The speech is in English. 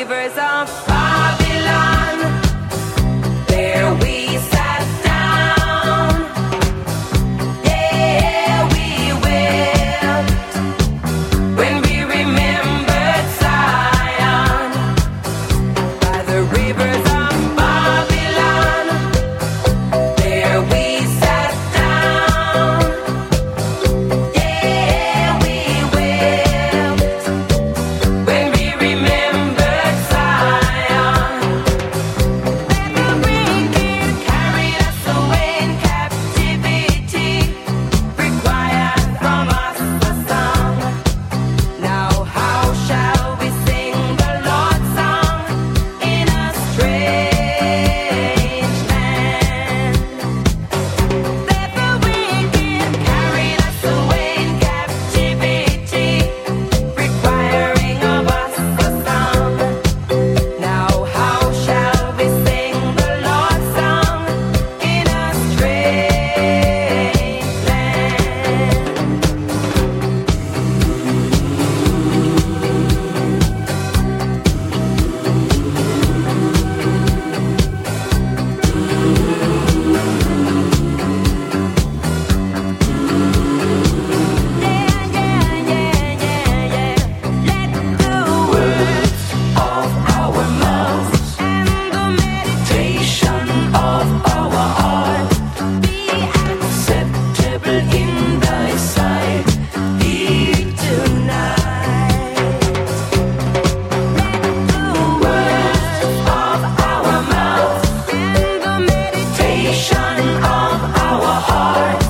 rivers of Babylon. There we sat down. Yeah, we wept when we remembered Zion by the rivers of Babylon. There we sat down. Yeah, we wept when we remembered Zion. That the wicked carried us away in captivity, required from us a song. Now how shall we sing the Lord's song in a strange land? That the wicked carried us away in captivity, requiring of us a song. Now how shall we sing the Lord's song in a strange land? Let the words of our mouths and the meditation of our heart be acceptable in thy sight, Be tonight. Let the words of our mouths and the meditation of our heart